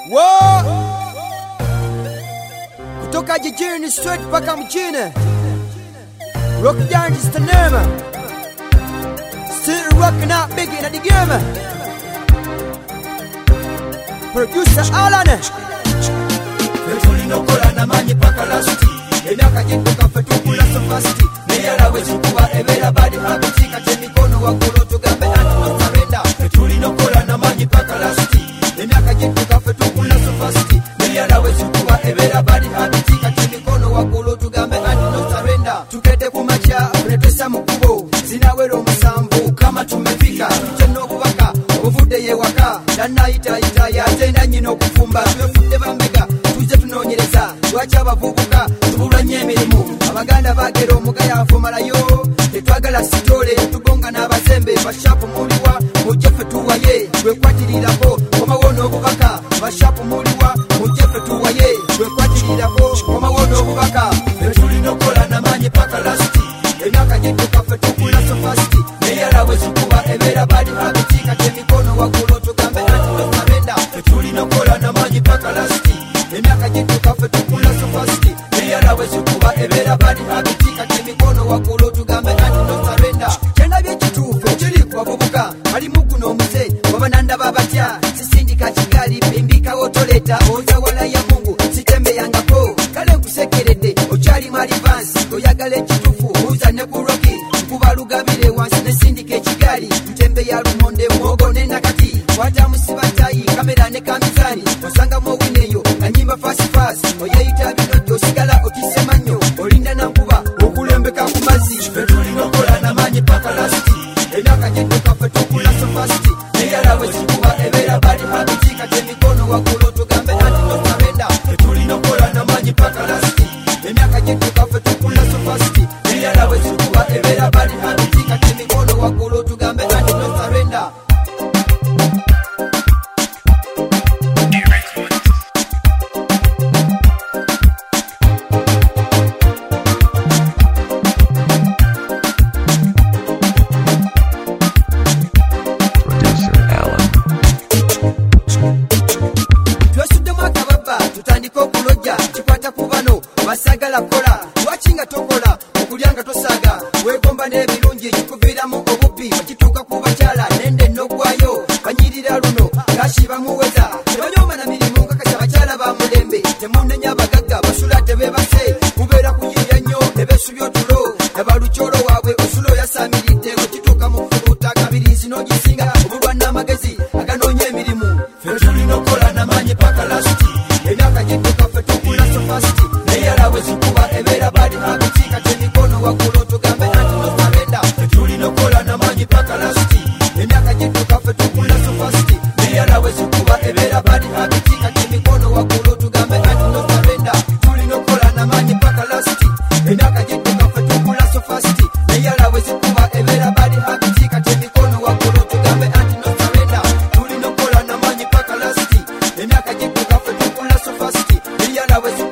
Whoa! Kutoka jijini straight paka mjini. Rock down is the name. Still rocking out big in the game. Producer Alan. Fetuli no kola na manyi paka lasti. Enaka jituka fetukula so fasti. Meyala wezukuwa evela badi habitika. Temikono wakuro tugambe anti surrender. Fetuli no kola na manyi paka lasti. Enaka jituka fetukula so fasti. Meyala wezukuwa evela badi habitika. Temikono wakuro tugambe anti surrender. Tukete kumacha pretesa mukubo. Zinawero musambu kama tumefika. Cheno kubaka obuvude ye waka. Dana ita ya tenda nyino kufumba. Tuyefude bambega tuze tunonyereza. Tuacha abavubuka tubulanye emirimu. Abaganda bagera omugaya afumalayo. Tetwagala sitole tugonga n'abazembe. Bashapu muliwa mujefe tuwaye. Twekwatirirapo komawono obubaka. Bashapu muliwa mujefe tuwaye. Twekwatirirapo komawono obubaka. Fetuli nokola namanyi paka lasti. Enaka jituka fetukula so fasti. Meyala wezukuba ebera badi habitika. Temikono wakulo tugambe anti surrender. Fetuli nokola namanyi paka lasti. Enaka jituka fetukula so fasti. Meyala wezukuba ebera badi habitika. Temikono wakulo tugambe anti surrender. Chenda byekituufu kiri kwabubuka. Ali muguno omuze wabananda babatya. Sisindika kigali pimbika otoleta. Oza wala ya Mungu sitembe yangako. Kale nkusekeredde okyali mali vansi. Oyagala ekituufu uza ne kuroki. Kuba lugabire wansi ne sindika ekigali. Mtembe ya lumonde mwogo ne nakati. Kwata musibatayi kamera ne kamizani. Osanga mwowineyo anyimba fasi. Oyeyita binojjo osigala otisemanyo. Olinda nankuba okulembeka ku mazzi. Fetuli nokola namanyi paka lasti. Enaka jituka fetukula so fasti. Meyala wezikuba ebera badi habitika. Temikono wakulo tugambe anti surrender. Fetuli nokola namanyi paka lasti. Enaka jituka fetukula so fasti. Meyala wezikuba ebera badi habitika. Temikono wakulo tugambe anti surrender. Basagala kola wachinga tokola okulyanga tosaga wegomba n'ebirungi kikuviramu obubi kituuka ku bakyala nende nogwayo banyirira luno kashiba muweza tebanyoma na mirimu kakasha bakyala ba mulembe temunenya abagagga basula tebebase kubeera kuyiya nnyo nebesubya otulo nabalukyolo waabwe osulo yasamiridde wekituuka mu furuta kabirizi n'ogisinga obulwa n'amagezi aganoonya emirimu. Fetuli nokola namanyi paka lasti. Enaka jituka fetukula so fasti. Meyala wezikuba ebera badi habitika. Temikono wakulo tugambe anti surrender. Fetuli nokola namanyi paka lasti. Enaka jituka fetukula so fasti. Meyala wezikuba ebera badi habitika. Temikono wakulo tugambe anti surrender. Fetuli nokola namanyi paka lasti. Enaka jituka fetukula so fasti. Meyala wezikuba ebera badi habitika. Temikono wakulo tugambe anti surrender. Fetuli nokola namanyi paka lasti. Enaka jituka fetukula so fasti. Meyala wezikuba ebera badi habitika. Temikono wakulo tugambe anti surrender. Tuli nokola namanyi paka lasti. Enaka jituka fetukula so fasti. Meyala wezikuba